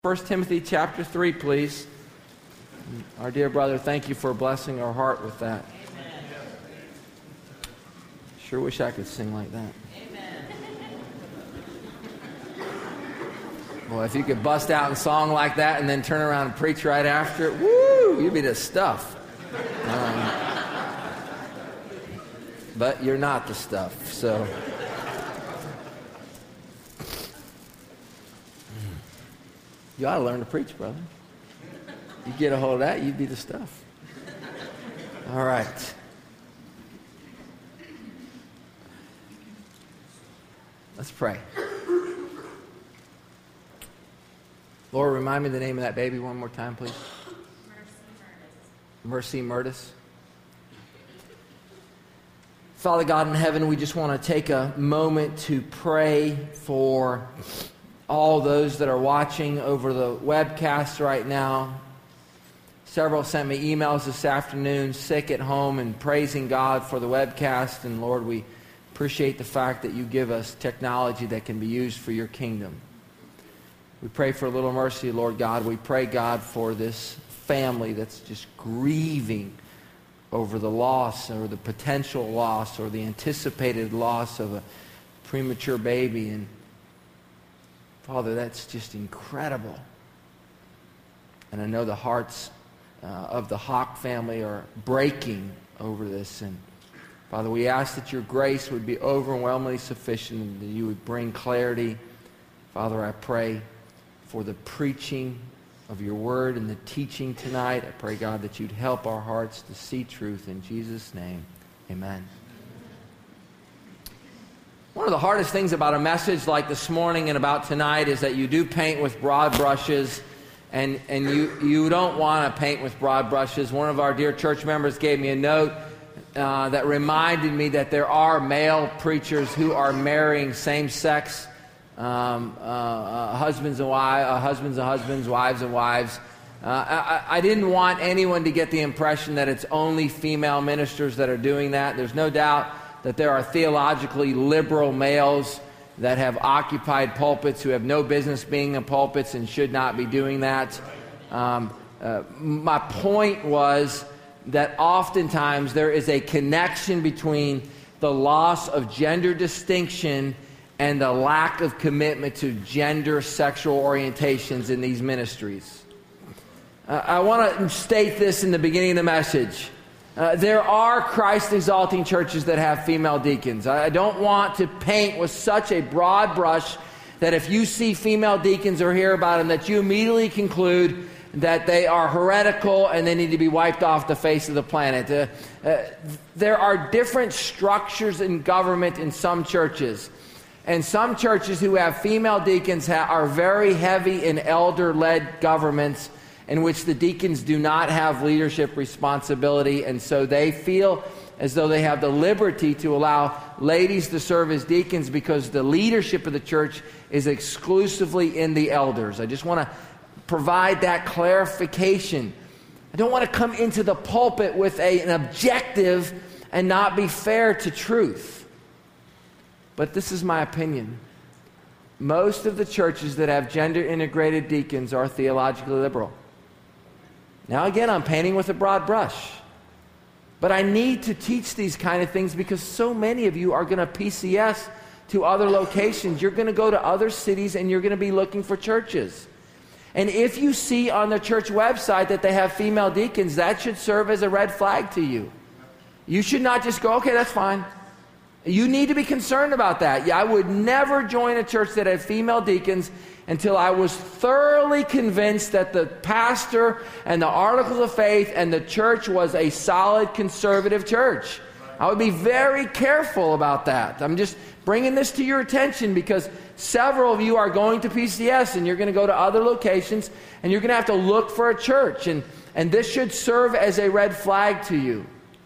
1 Timothy chapter 3, please. Our dear brother, thank you for blessing our heart with that. Amen. Sure wish I could sing like that. Amen. Well, if you could bust out in song like that and then turn around and preach right after it, woo, you'd be the stuff. But you're not the stuff, so... You ought to learn to preach, brother. You get a hold of that, you'd be the stuff. All right. Let's pray. Lord, remind me the name of that baby one more time, please. Mercy Murtis. Father God in heaven, we just want to take a moment to pray for all those that are watching over the webcast right now. Several sent me emails this afternoon, sick at home and praising God for the webcast. And Lord, we appreciate the fact that you give us technology that can be used for your kingdom. We pray for a little mercy, Lord God. We pray, God, for this family that's just grieving over the loss or the potential loss or the anticipated loss of a premature baby. And Father, that's just incredible. And I know the hearts of the Hawk family are breaking over this. And Father, we ask that your grace would be overwhelmingly sufficient and that you would bring clarity. Father, I pray for the preaching of your word and the teaching tonight. I pray, God, that you'd help our hearts to see truth. In Jesus' name, amen. One of the hardest things about a message like this morning and about tonight is that you do paint with broad brushes, and you don't want to paint with broad brushes. One of our dear church members gave me a note that reminded me that there are male preachers who are marrying same-sex husbands and husbands, wives and wives. I didn't want anyone to get the impression that it's only female ministers that are doing that. There's no doubt that there are theologically liberal males that have occupied pulpits who have no business being in pulpits and should not be doing that. My point was that oftentimes there is a connection between the loss of gender distinction and the lack of commitment to gender sexual orientations in these ministries. I want to state this in the beginning of the message. There are Christ-exalting churches that have female deacons. I don't want to paint with such a broad brush that if you see female deacons or hear about them, that you immediately conclude that they are heretical and they need to be wiped off the face of the planet. There are different structures in government in some churches. And some churches who have female deacons are very heavy in elder-led governments in which the deacons do not have leadership responsibility, and so they feel as though they have the liberty to allow ladies to serve as deacons because the leadership of the church is exclusively in the elders. I just want to provide that clarification. I don't want to come into the pulpit with an objective and not be fair to truth. But this is my opinion. Most of the churches that have gender-integrated deacons are theologically liberal. Now again, I'm painting with a broad brush. But I need to teach these kind of things because so many of you are going to PCS to other locations. You're going to go to other cities and you're going to be looking for churches. And if you see on the church website that they have female deacons, that should serve as a red flag to you. You should not just go, okay, that's fine. You need to be concerned about that. I would never join a church that had female deacons until I was thoroughly convinced that the pastor and the articles of faith and the church was a solid conservative church. I would be very careful about that. I'm just bringing this to your attention because several of you are going to PCS and you're going to go to other locations and you're going to have to look for a church. And this should serve as a red flag to you.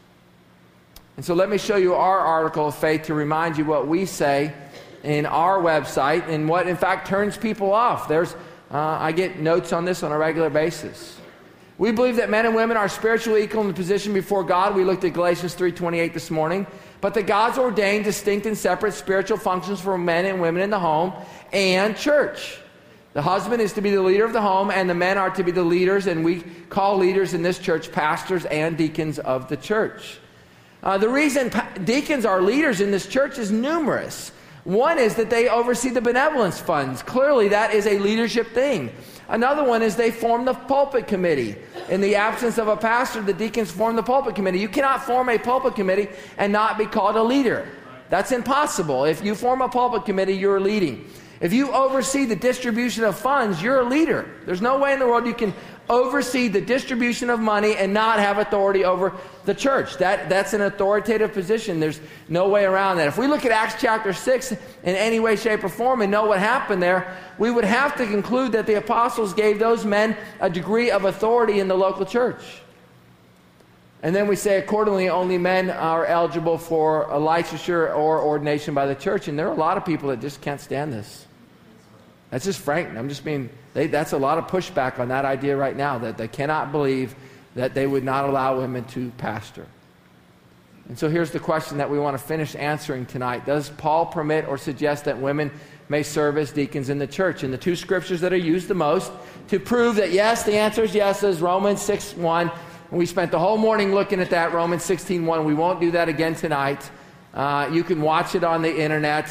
And so let me show you our article of faith to remind you what we say in our website and what in fact turns people off. I get notes on this on a regular basis. We believe that men and women are spiritually equal in the position before God. We looked at Galatians 3:28 this morning. But that God's ordained distinct and separate spiritual functions for men and women in the home and church. The husband is to be the leader of the home, and the men are to be the leaders, and we call leaders in this church pastors and deacons of the church. The reason deacons are leaders in this church is numerous. One is that they oversee the benevolence funds. Clearly, that is a leadership thing. Another one is they form the pulpit committee. In the absence of a pastor, the deacons form the pulpit committee. You cannot form a pulpit committee and not be called a leader. That's impossible. If you form a pulpit committee, you're leading. If you oversee the distribution of funds, you're a leader. There's no way in the world you can oversee the distribution of money and not have authority over the church. That's an authoritative position. There's no way around that. If we look at Acts chapter 6 in any way, shape, or form and know what happened there, we would have to conclude that the apostles gave those men a degree of authority in the local church. And then we say, accordingly, only men are eligible for a licensure or ordination by the church. And there are a lot of people that just can't stand this. That's just frank. That's a lot of pushback on that idea right now, that they cannot believe that they would not allow women to pastor. And so here's the question that we want to finish answering tonight. Does Paul permit or suggest that women may serve as deacons in the church? And the two scriptures that are used the most to prove that yes, the answer is yes, is Romans 6:1. We spent the whole morning looking at that, Romans 16:1. We won't do that again tonight. You can watch it on the internet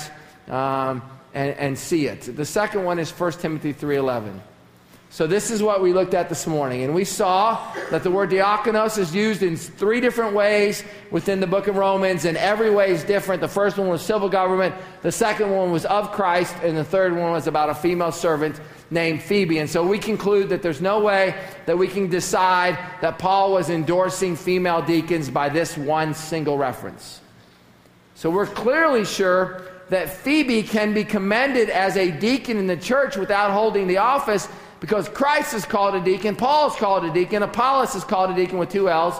and see it. The second one is 1 Timothy 3:11. So this is what we looked at this morning. And we saw that the word diakonos is used in 3 different ways within the book of Romans, and every way is different. The first one was civil government, the second one was of Christ, and the third one was about a female servant named Phoebe. And so we conclude that there's no way that we can decide that Paul was endorsing female deacons by this one single reference. So we're clearly sure that Phoebe can be commended as a deacon in the church without holding the office, because Christ is called a deacon, Paul is called a deacon, Apollos is called a deacon with 2 L's,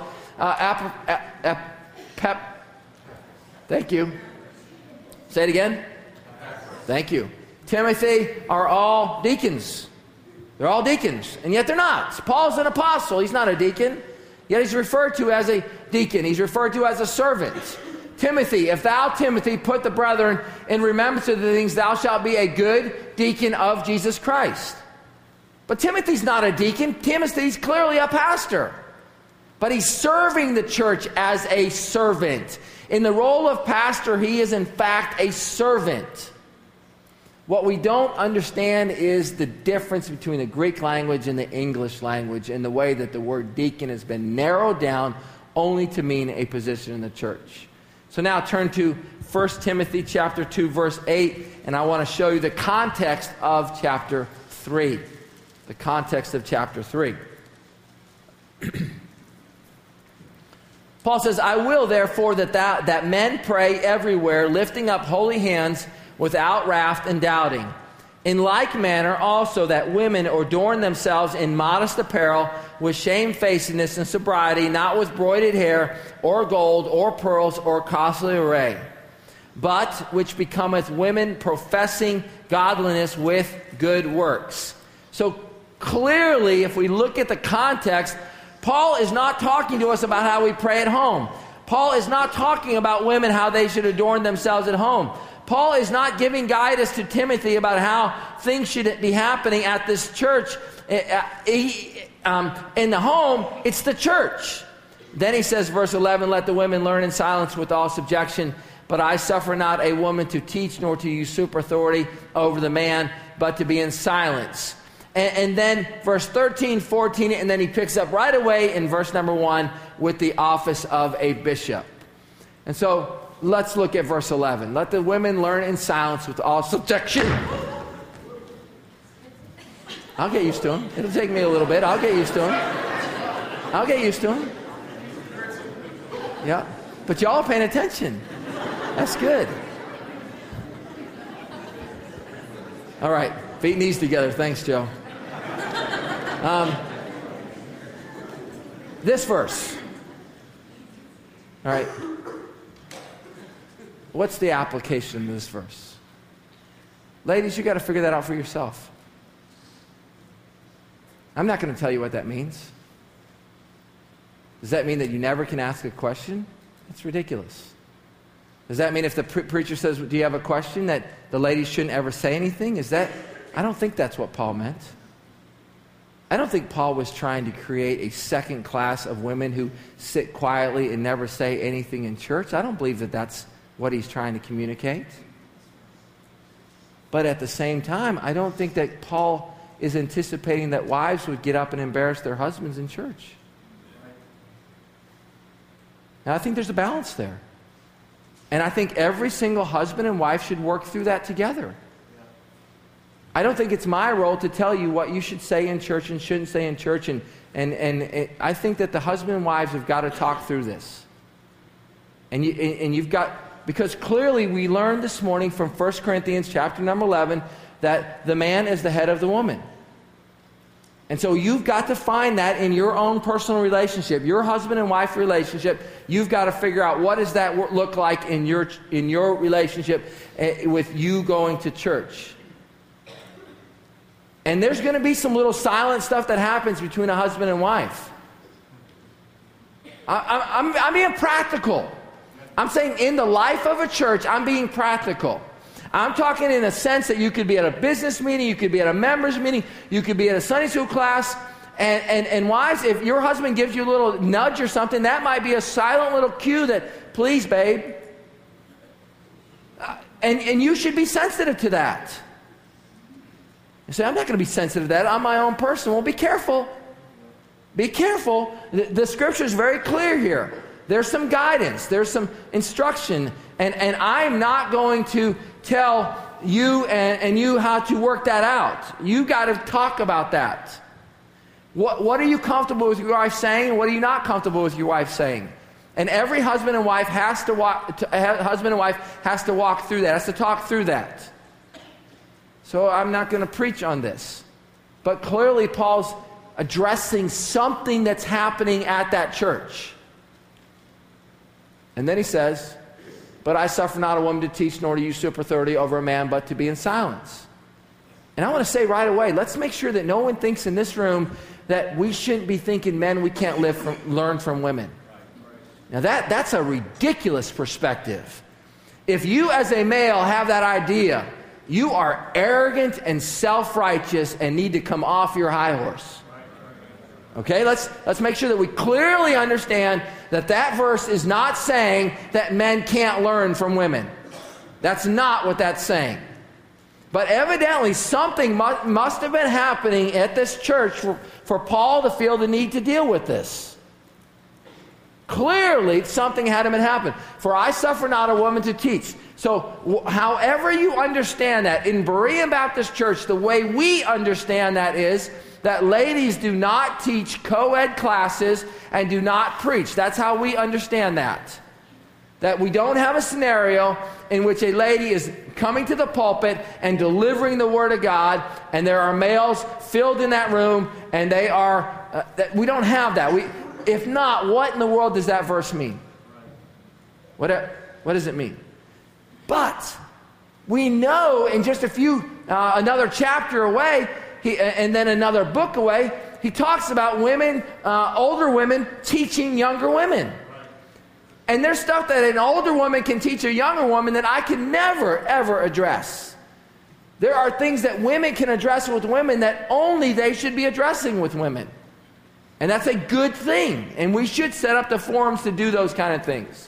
thank you. Say it again. Thank you. Timothy are all deacons. They're all deacons, and yet they're not. Paul's an apostle. He's not a deacon, yet he's referred to as a deacon. He's referred to as a servant. Timothy, if thou, Timothy, put the brethren in remembrance of the things, thou shalt be a good deacon of Jesus Christ. But Timothy's not a deacon. Timothy's clearly a pastor. But he's serving the church as a servant. In the role of pastor, he is in fact a servant. What we don't understand is the difference between the Greek language and the English language, and the way that the word deacon has been narrowed down only to mean a position in the church. So now turn to 1 Timothy chapter 2, verse 8, and I want to show you the context of chapter 3. The context of chapter 3. Paul says, I will therefore that men pray everywhere, lifting up holy hands without wrath and doubting. In like manner also that women adorn themselves in modest apparel, with shamefacedness and sobriety, not with broided hair, or gold, or pearls, or costly array, but which becometh women professing godliness with good works. So clearly, if we look at the context, Paul is not talking to us about how we pray at home. Paul is not talking about women, how they should adorn themselves at home. Paul is not giving guidance to Timothy about how things should be happening at this church. In the home, it's the church. Then he says, verse 11, let the women learn in silence with all subjection. But I suffer not a woman to teach, nor to usurp authority over the man, but to be in silence. And then verse 13, 14, and then he picks up right away in verse number 1 with the office of a bishop. And so let's look at verse 11. Let the women learn in silence with all subjection. I'll get used to them. It'll take me a little bit. I'll get used to them. Yeah. But y'all are paying attention. That's good. All right. Feet and knees together. Thanks, Joe. This verse. All right. What's the application of this verse? Ladies, you got to figure that out for yourself. I'm not going to tell you what that means. Does that mean that you never can ask a question? That's ridiculous. Does that mean if the preacher says, do you have a question, that the ladies shouldn't ever say anything? Is that I don't think that's what Paul meant. I don't think Paul was trying to create a second class of women who sit quietly and never say anything in church. I don't believe that that's what he's trying to communicate. But at the same time, I don't think that Paul is anticipating that wives would get up and embarrass their husbands in church. Now, I think there's a balance there. And I think every single husband and wife should work through that together. I don't think it's my role to tell you what you should say in church and shouldn't say in church. And I think that the husband and wives have got to talk through this. And you've got, because clearly we learned this morning from 1 Corinthians chapter number 11 that the man is the head of the woman. And so you've got to find that in your own personal relationship, your husband and wife relationship. You've got to figure out what does that look like in your relationship with you going to church. And there's going to be some little silent stuff that happens between a husband and wife. I'm being practical. I'm saying in the life of a church, I'm being practical. I'm talking in a sense that you could be at a business meeting, you could be at a members meeting, you could be at a Sunday school class, and wives, if your husband gives you a little nudge or something, that might be a silent little cue that, please, babe. And you should be sensitive to that. You say, I'm not going to be sensitive to that. I'm my own person. Well, be careful. Be careful. The scripture is very clear here. There's some guidance. There's some instruction. And I'm not going to tell you and you how to work that out. You got to talk about that. What are you comfortable with your wife saying, and what are you not comfortable with your wife saying? And every husband and wife has to walk through that. Has to talk through that. So I'm not going to preach on this. But clearly Paul's addressing something that's happening at that church. And then he says, but I suffer not a woman to teach nor to usurp authority over a man, but to be in silence. And I want to say right away, let's make sure that no one thinks in this room that we shouldn't be thinking men we can't learn from women. Now that's a ridiculous perspective. If you as a male have that idea, you are arrogant and self-righteous and need to come off your high horse. Okay, let's make sure that we clearly understand that verse is not saying that men can't learn from women. That's not what that's saying. But evidently something must have been happening at this church for Paul to feel the need to deal with this. Clearly something had been happening. For I suffer not a woman to teach. So however you understand that, in Berean Baptist Church, the way we understand that is that ladies do not teach co-ed classes and do not preach. That's how we understand that. That we don't have a scenario in which a lady is coming to the pulpit and delivering the Word of God, and there are males filled in that room, and they are, we don't have that. If not, what in the world does that verse mean? What does it mean? But we know in just a few, another chapter away, and then another book away, he talks about women, older women, teaching younger women. And there's stuff that an older woman can teach a younger woman that I can never, ever address. There are things that women can address with women that only they should be addressing with women. And that's a good thing. And we should set up the forums to do those kind of things.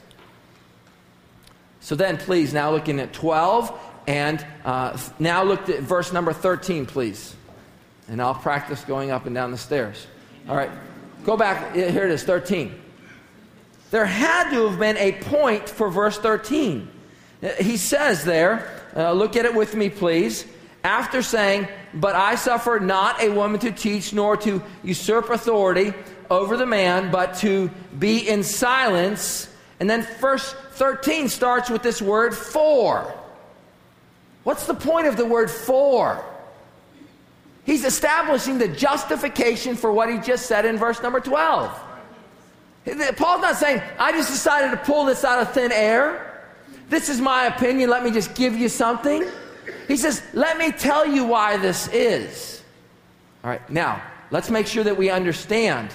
So then, please, now looking at 12, and now look at verse number 13, please. And I'll practice going up and down the stairs. All right, go back. Here it is, 13. There had to have been a point for verse 13. He says there, look at it with me, please. After saying, but I suffer not a woman to teach nor to usurp authority over the man, but to be in silence. And then verse 13 starts with this word for. What's the point of the word for? He's establishing the justification for what he just said in verse number 12. Paul's not saying, I just decided to pull this out of thin air. This is my opinion. Let me just give you something. He says, let me tell you why this is. All right, now, let's make sure that we understand.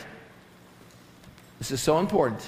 This is so important.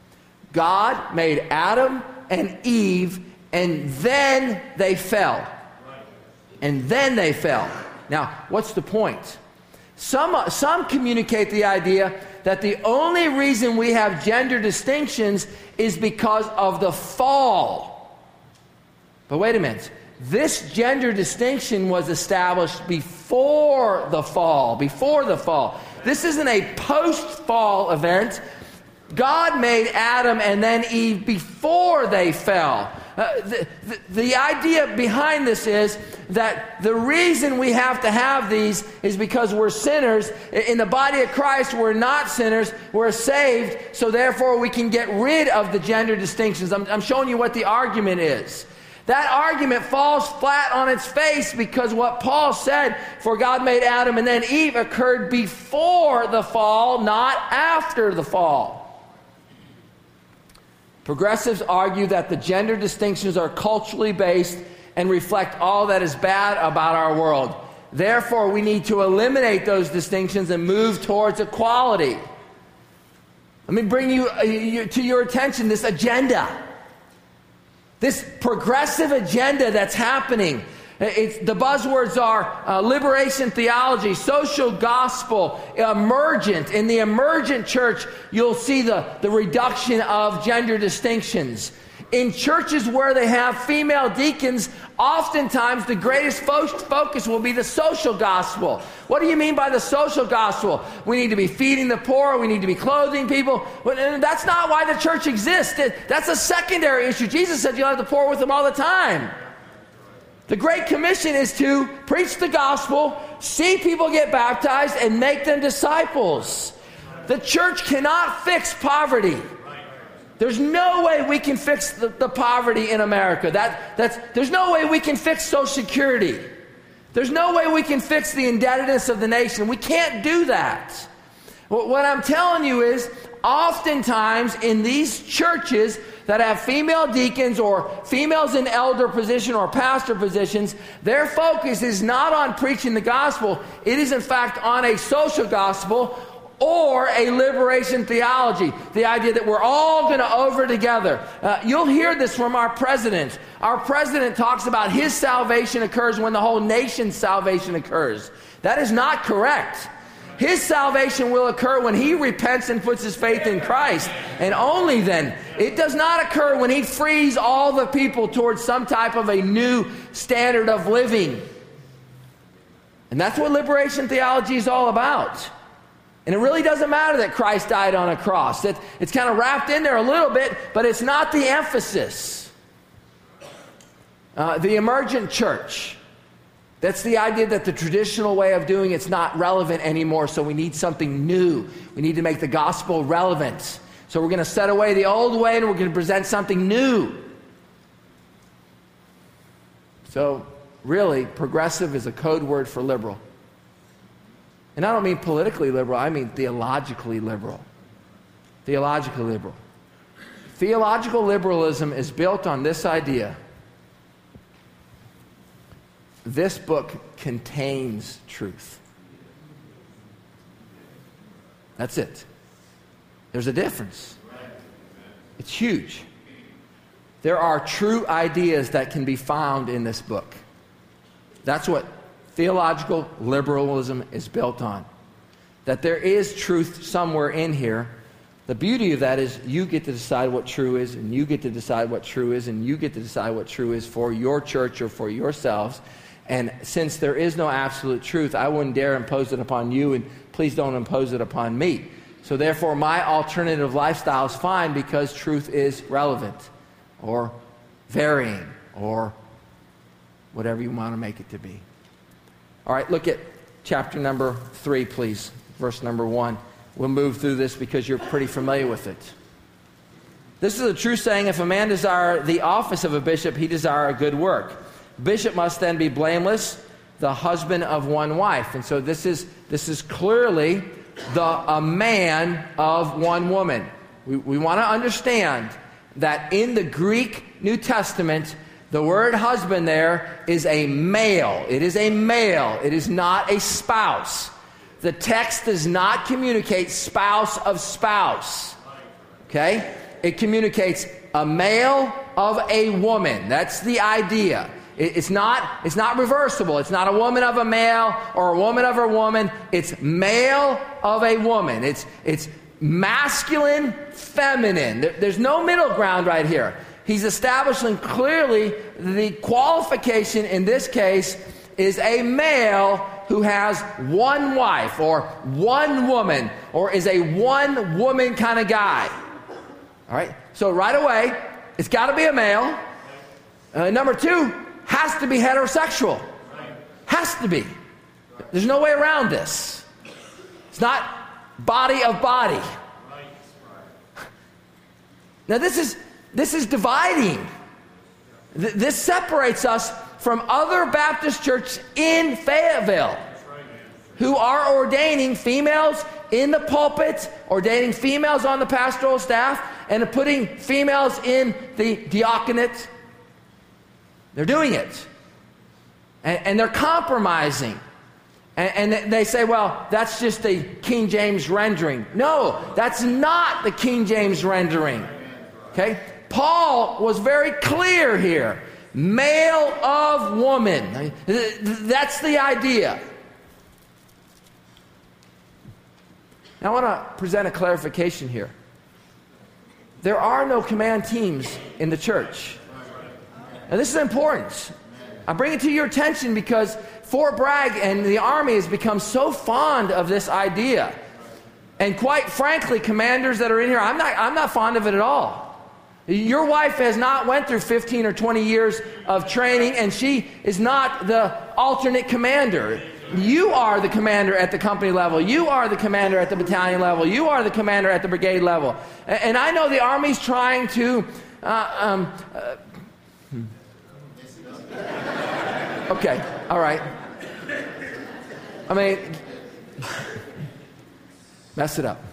God made Adam and Eve, and then they fell. And then they fell. Now, what's the point? Some communicate the idea that the only reason we have gender distinctions is because of the fall. But wait a minute. This gender distinction was established before the fall. Before the fall. This isn't a post-fall event. God made Adam and then Eve before they fell. The idea behind this is that the reason we have to have these is because we're sinners. In the body of Christ, we're not sinners. We're saved, so therefore we can get rid of the gender distinctions. I'm showing you what the argument is. That argument falls flat on its face because what Paul said, for God made Adam and then Eve, occurred before the fall, not after the fall. Progressives argue that the gender distinctions are culturally based and reflect all that is bad about our world. Therefore, we need to eliminate those distinctions and move towards equality. Let me bring to your attention this agenda. This progressive agenda that's happening. The buzzwords are liberation theology, social gospel, emergent. In the emergent church, you'll see the reduction of gender distinctions. In churches where they have female deacons, oftentimes the greatest focus will be the social gospel. What do you mean by the social gospel? We need to be feeding the poor. We need to be clothing people. That's not why the church exists. That's a secondary issue. Jesus said you'll have the poor with them all the time. The Great Commission is to preach the gospel, see people get baptized, and make them disciples. The church cannot fix poverty. There's no way we can fix the poverty in America. There's no way we can fix Social Security. There's no way we can fix the indebtedness of the nation. We can't do that. What I'm telling you is, oftentimes in these churches that have female deacons or females in elder position or pastor positions, their focus is not on preaching the gospel. It is in fact on a social gospel or a liberation theology. The idea that we're all going to over together. You'll hear this from our president. Our president talks about his salvation occurs when the whole nation's salvation occurs. That is not correct. His salvation will occur when he repents and puts his faith in Christ. And only then. It does not occur when he frees all the people towards some type of a new standard of living. And that's what liberation theology is all about. And it really doesn't matter that Christ died on a cross. It's kind of wrapped in there a little bit, but it's not the emphasis. The emergent church. That's the idea that the traditional way of doing it's not relevant anymore, so we need something new. We need to make the gospel relevant. So we're going to set away the old way and we're going to present something new. So really, progressive is a code word for liberal. And I don't mean politically liberal, I mean theologically liberal. Theologically liberal. Theological liberalism is built on this idea. This book contains truth. That's it. There's a difference. It's huge. There are true ideas that can be found in this book. That's what theological liberalism is built on. That there is truth somewhere in here. The beauty of that is you get to decide what true is, and you get to decide what true is, and you get to decide what true is for your church or for yourselves. And since there is no absolute truth, I wouldn't dare impose it upon you, and please don't impose it upon me. So therefore, my alternative lifestyle is fine because truth is relevant or varying or whatever you want to make it to be. All right, look at chapter number 3, please, verse number 1. We'll move through this because you're pretty familiar with it. This is a true saying, if a man desire the office of a bishop, he desire a good work. Bishop must then be blameless, the husband of one wife. And so this is clearly a man of one woman. We want to understand that in the Greek New Testament, the word husband there is a male. It is a male. It is not a spouse. The text does not communicate spouse of spouse. Okay? It communicates a male of a woman. That's the idea. It's not reversible. It's not a woman of a male or a woman of a woman. It's male of a woman. It's masculine, feminine. There's no middle ground right here. He's establishing clearly the qualification in this case is a male who has one wife or one woman or is a one woman kind of guy. All right? So right away, it's got to be a male. Number two, has to be heterosexual. Has to be. There's no way around this. It's not body of body. Now this is dividing. This separates us from other Baptist churches in Fayetteville who are ordaining females in the pulpit, ordaining females on the pastoral staff, and putting females in the diaconate. They're doing it. And they're compromising. And they say, well, that's just the King James rendering. No, that's not the King James rendering. Okay? Paul was very clear here. Male of woman. That's the idea. Now I want to present a clarification here. There are no command teams in the church. Now this is important. I bring it to your attention because Fort Bragg and the Army has become so fond of this idea. And quite frankly, commanders that are in here, I'm not fond of it at all. Your wife has not went through 15 or 20 years of training, and she is not the alternate commander. You are the commander at the company level. You are the commander at the battalion level. You are the commander at the brigade level. And I know the Army's trying to... Okay, all right. I mean, mess it up.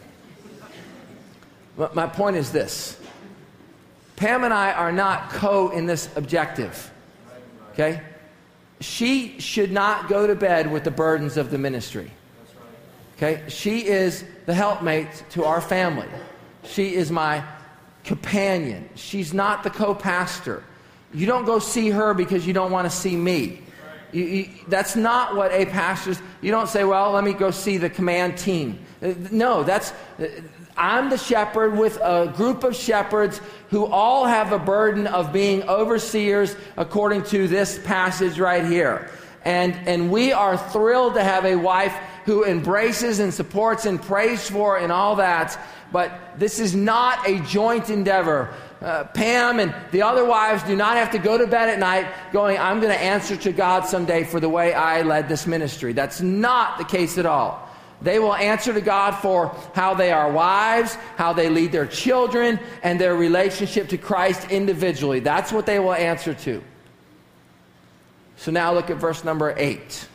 My point is this. Pam and I are not in this objective. Okay? She should not go to bed with the burdens of the ministry. Okay? She is the helpmate to our family. She is my companion. She's not the co-pastor. You don't go see her because you don't want to see me. That's not what a pastor is. You don't say, well, let me go see the command team. No, I'm the shepherd with a group of shepherds who all have a burden of being overseers according to this passage right here. And we are thrilled to have a wife who embraces and supports and prays for and all that. But this is not a joint endeavor. Pam and the other wives do not have to go to bed at night going, I'm going to answer to God someday for the way I led this ministry. That's not the case at all. They will answer to God for how they are wives, how they lead their children, and their relationship to Christ individually. That's what they will answer to. So now look at verse number 8.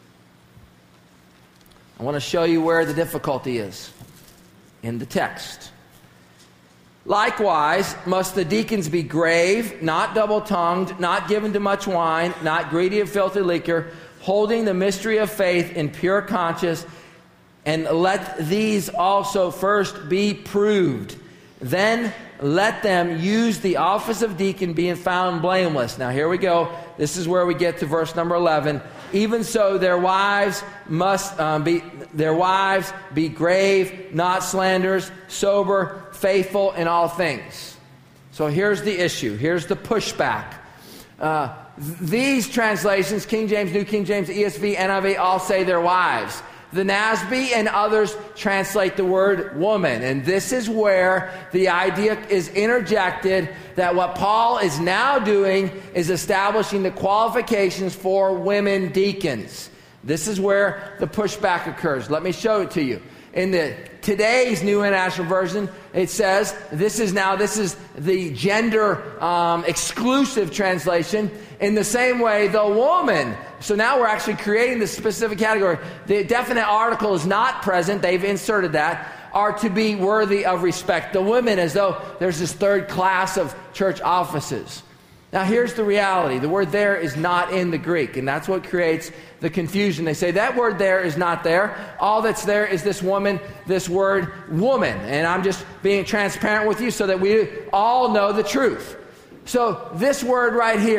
I want to show you where the difficulty is in the text. Likewise, must the deacons be grave, not double-tongued, not given to much wine, not greedy of filthy liquor, holding the mystery of faith in pure conscience, and let these also first be proved. Then let them use the office of deacon, being found blameless. Now here we go. This is where we get to verse number 11. Even so, their wives must be grave, not slanderers, sober, faithful in all things. So here's the issue. Here's the pushback. These translations, King James, New King James, ESV, NIV, all say their wives. The NASB and others translate the word woman. And this is where the idea is interjected that what Paul is now doing is establishing the qualifications for women deacons. This is where the pushback occurs. Let me show it to you. In today's New International Version, it says, this is the gender exclusive translation. In the same way, the woman. So now we're actually creating this specific category. The definite article is not present. They've inserted that. Are to be worthy of respect. The women, as though there's this third class of church offices. Now here's the reality. The word there is not in the Greek, and that's what creates the confusion. They say that word there is not there. All that's there is this woman, this word woman. And I'm just being transparent with you so that we all know the truth. So this word right here,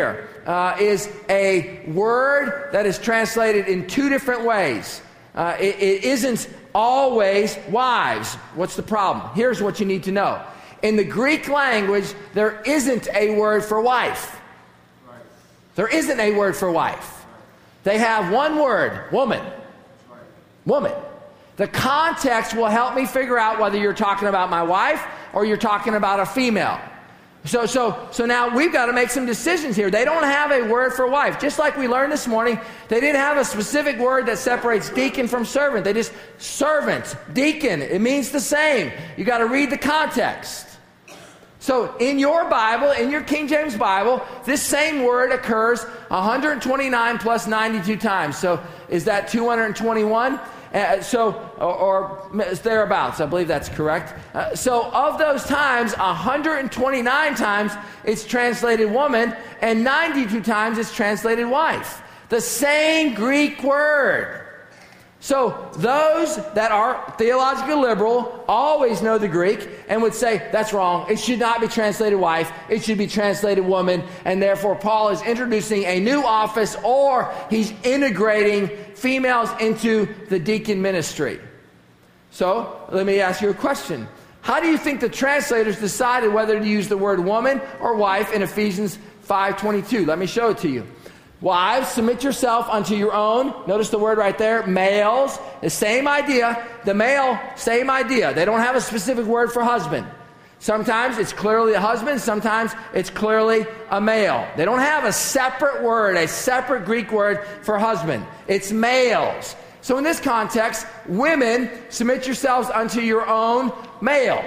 is a word that is translated in two different ways. It isn't always wives. What's the problem? Here's what you need to know. In the Greek language, there isn't a word for wife. There isn't a word for wife. They have one word, woman. Woman. The context will help me figure out whether you're talking about my wife or you're talking about a female. So now we've got to make some decisions here. They don't have a word for wife. Just like we learned this morning, they didn't have a specific word that separates deacon from servant. They just, servant, deacon, it means the same. You got to read the context. So in your Bible, in your King James Bible, this same word occurs 129 plus 92 times. So is that 221? Or thereabouts. I believe that's correct. So of those times, 129 times it's translated woman, and 92 times it's translated wife. The same Greek word. So those that are theologically liberal always know the Greek and would say, that's wrong. It should not be translated wife. It should be translated woman. And therefore, Paul is introducing a new office, or he's integrating females into the deacon ministry. So let me ask you a question. How do you think the translators decided whether to use the word woman or wife in Ephesians 5:22? Let me show it to you. Wives, submit yourself unto your own. Notice the word right there. Males, the same idea. The male, same idea. They don't have a specific word for husband. Sometimes it's clearly a husband. Sometimes it's clearly a male. They don't have a separate word, a separate Greek word for husband. It's males. So in this context, women, submit yourselves unto your own male.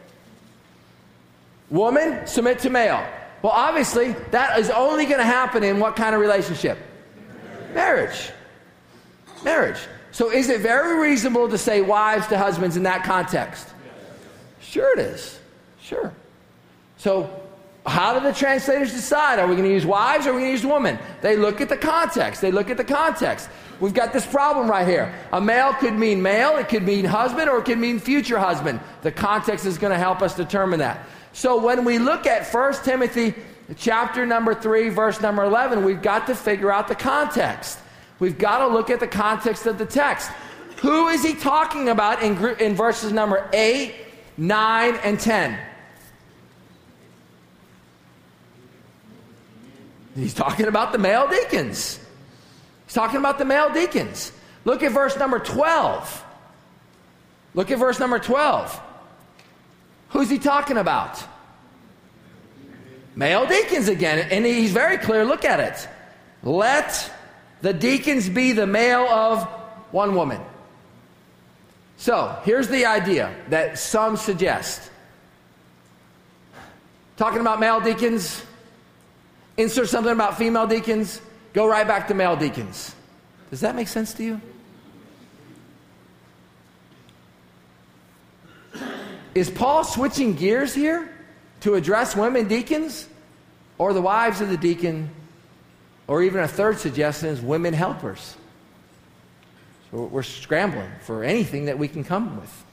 Woman, submit to male. Well, obviously, that is only going to happen in what kind of relationship? Marriage. Marriage. So is it very reasonable to say wives to husbands in that context? Sure it is. Sure. So how do the translators decide? Are we going to use wives or are we going to use women? They look at the context. They look at the context. We've got this problem right here. A male could mean male, it could mean husband, or it could mean future husband. The context is going to help us determine that. So when we look at 1 Timothy chapter number 3, verse number 11, we've got to figure out the context. We've got to look at the context of the text. Who is he talking about in verses number 8, 9, and 10? He's talking about the male deacons. He's talking about the male deacons. Look at verse number 12. Look at verse number 12. Who's he talking about? Male deacons again. And he's very clear. Look at it. Let the deacons be the male of one woman. So here's the idea that some suggest. Talking about male deacons, insert something about female deacons, go right back to male deacons. Does that make sense to you? Is Paul switching gears here to address women deacons or the wives of the deacon, or even a third suggestion is women helpers? So we're scrambling for anything that we can come with.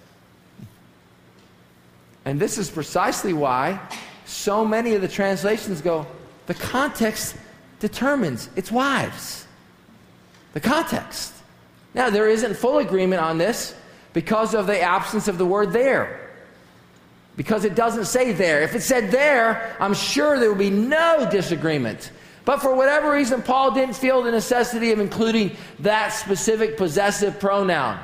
And this is precisely why so many of the translations go, the context determines it's wives. The context. Now, there isn't full agreement on this because of the absence of the word there. Because it doesn't say there. If it said there, I'm sure there would be no disagreement. But for whatever reason, Paul didn't feel the necessity of including that specific possessive pronoun.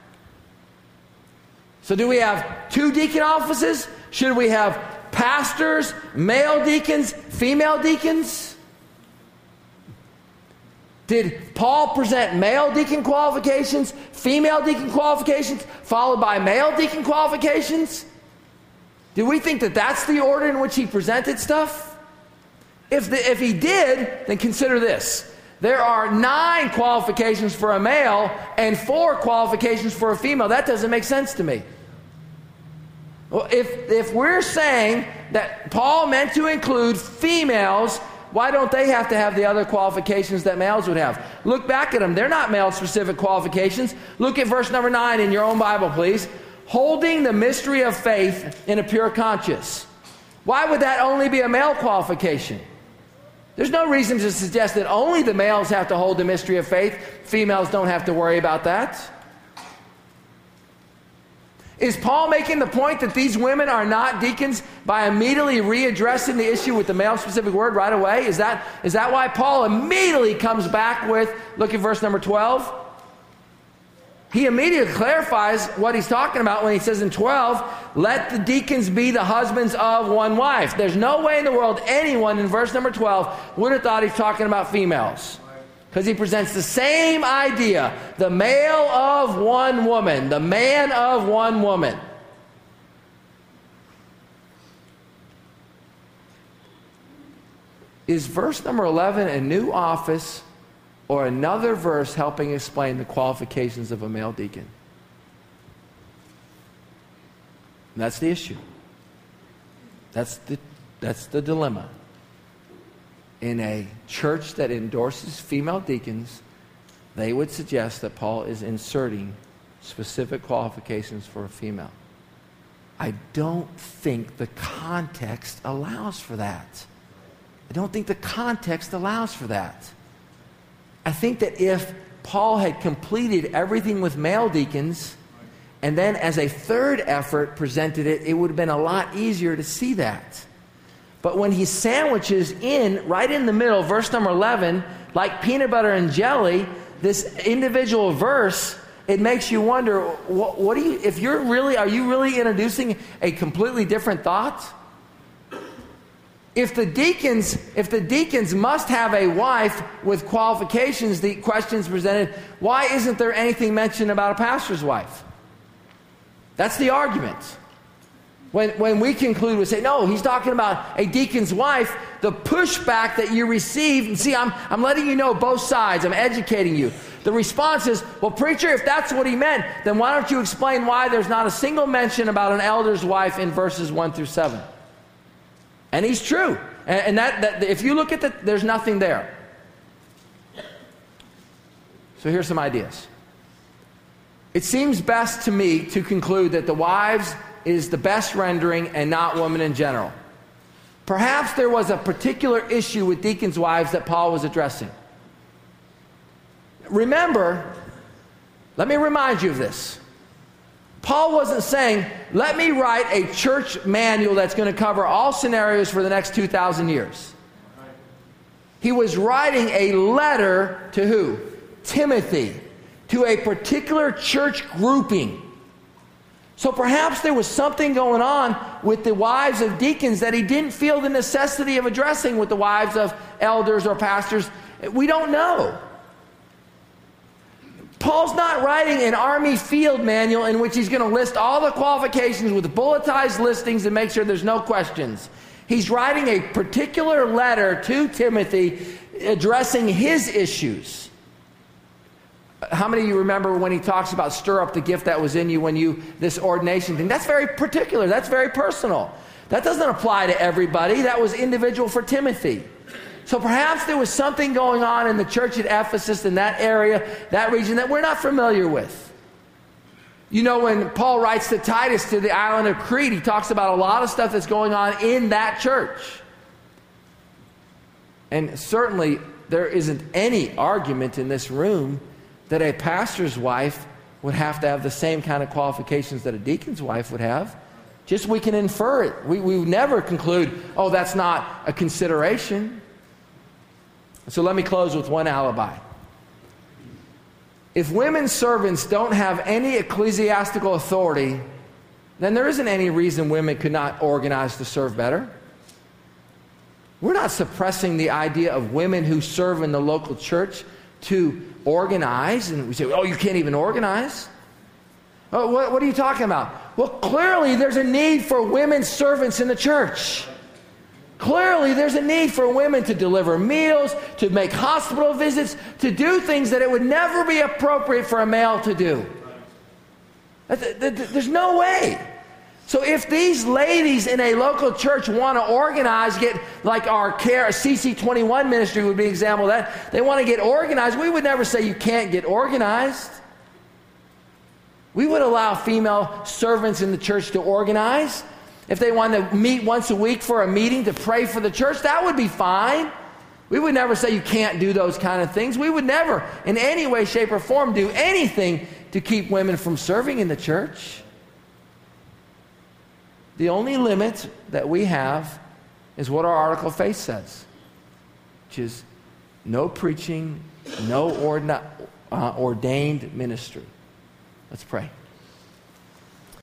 So do we have two deacon offices? Should we have pastors, male deacons, female deacons? Did Paul present male deacon qualifications, female deacon qualifications, followed by male deacon qualifications? Do we think that that's the order in which he presented stuff? If he did, then consider this. There are 9 qualifications for a male and 4 qualifications for a female. That doesn't make sense to me. Well, if we're saying that Paul meant to include females, why don't they have to have the other qualifications that males would have? Look back at them. They're not male-specific qualifications. Look at verse number 9 in your own Bible, please. Holding the mystery of faith in a pure conscience. Why would that only be a male qualification? There's no reason to suggest that only the males have to hold the mystery of faith. Females don't have to worry about that. Is Paul making the point that these women are not deacons by immediately readdressing the issue with the male-specific word right away? Is that why Paul immediately comes back with, look at verse number 12. He immediately clarifies what he's talking about when he says in 12, let the deacons be the husbands of one wife. There's no way in the world anyone in verse number 12 would have thought he's talking about females. Because he presents the same idea, the male of one woman, the man of one woman. Is verse number 11 a new office or another verse helping explain the qualifications of a male deacon? And that's the issue. That's the dilemma. In a church that endorses female deacons, they would suggest that Paul is inserting specific qualifications for a female. I don't think the context allows for that. I don't think the context allows for that. I think that if Paul had completed everything with male deacons and then as a third effort presented it, it would have been a lot easier to see that. But when he sandwiches in, right in the middle, verse number 11, like peanut butter and jelly, this individual verse, it makes you wonder, what do you, are you really introducing a completely different thought? If the deacons must have a wife with qualifications, the question is presented, why isn't there anything mentioned about a pastor's wife? That's the argument. When we conclude, we say, no, he's talking about a deacon's wife. The pushback that you receive, and see, I'm letting you know both sides. I'm educating you. The response is, well, preacher, if that's what he meant, then why don't you explain why there's not a single mention about an elder's wife in verses 1 through 7? And he's true. And that if you look at there's nothing there. So here's some ideas. It seems best to me to conclude that the wives is the best rendering and not women in general. Perhaps there was a particular issue with deacons' wives that Paul was addressing. Remember, let me remind you of this. Paul wasn't saying, let me write a church manual that's going to cover all scenarios for the next 2,000 years. He was writing a letter to who? Timothy, to a particular church grouping. So perhaps there was something going on with the wives of deacons that he didn't feel the necessity of addressing with the wives of elders or pastors. We don't know. Paul's not writing an army field manual in which he's going to list all the qualifications with bulletized listings and make sure there's no questions. He's writing a particular letter to Timothy addressing his issues. How many of you remember when he talks about stir up the gift that was in you when you, this ordination thing? That's very particular. That's very personal. That doesn't apply to everybody. That was individual for Timothy. So perhaps there was something going on in the church at Ephesus, in that area, that region, that we're not familiar with. You know, when Paul writes to Titus to the island of Crete, he talks about a lot of stuff that's going on in that church. And certainly there isn't any argument in this room that a pastor's wife would have to have the same kind of qualifications that a deacon's wife would have. Just we can infer it. We would never conclude, oh, that's not a consideration. So let me close with one alibi. If women servants don't have any ecclesiastical authority, then there isn't any reason women could not organize to serve better. We're not suppressing the idea of women who serve in the local church to organize, and we say, oh, you can't even organize? Oh, what are you talking about? Well, clearly there's a need for women servants in the church. Clearly there's a need for women to deliver meals, to make hospital visits, to do things that it would never be appropriate for a male to do. There's no way. So if these ladies in a local church want to organize, get like our CC21 ministry would be an example of that. They want to get organized. We would never say you can't get organized. We would allow female servants in the church to organize. If they want to meet once a week for a meeting to pray for the church, that would be fine. We would never say you can't do those kind of things. We would never, in any way, shape, or form, do anything to keep women from serving in the church. The only limit that we have is what our article of faith says, which is no preaching, no ordained ministry. Let's pray.